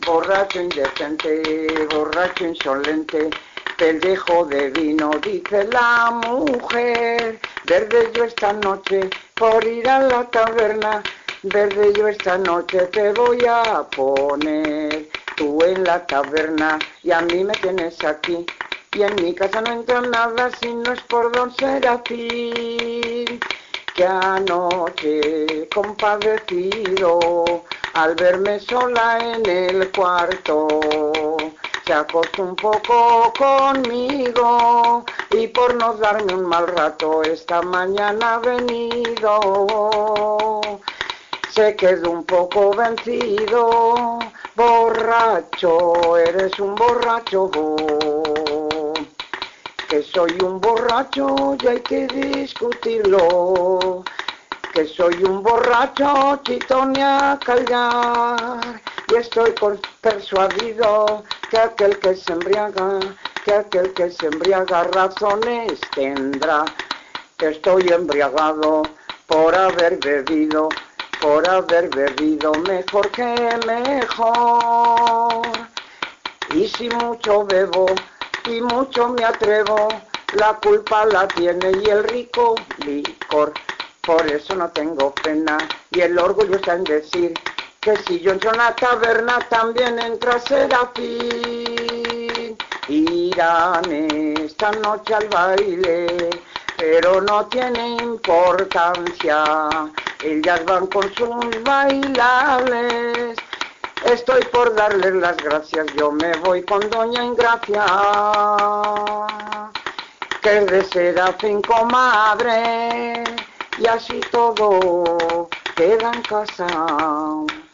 borracho indecente, borracho insolente, pellejo de vino, dice la mujer. Verde yo esta noche por ir a la taberna, verde yo esta noche te voy a poner. Tú en la taberna y a mí me tienes aquí, y en mi casa no entra nada si no es por don Serafín, que anoche compadecido al verme sola en el cuarto se acostó un poco conmigo y por no darme un mal rato esta mañana ha venido. Se quedó un poco vencido, borracho, eres un borracho, que soy un borracho y hay que discutirlo, que soy un borracho, chito ni a callar, y estoy persuadido que aquel que se embriaga razones tendrá, que estoy embriagado por haber bebido mejor que mejor. Y si mucho bebo y mucho me atrevo, la culpa la tiene y el rico licor. Por eso no tengo pena y el orgullo está en decir que si yo entro en la taberna también entra Serafín. Irán esta noche al baile, pero no tiene importancia, ellas van con sus bailables. Estoy por darles las gracias, yo me voy con doña Ingracia, que es de Serafín comadre, y así todo queda en casa.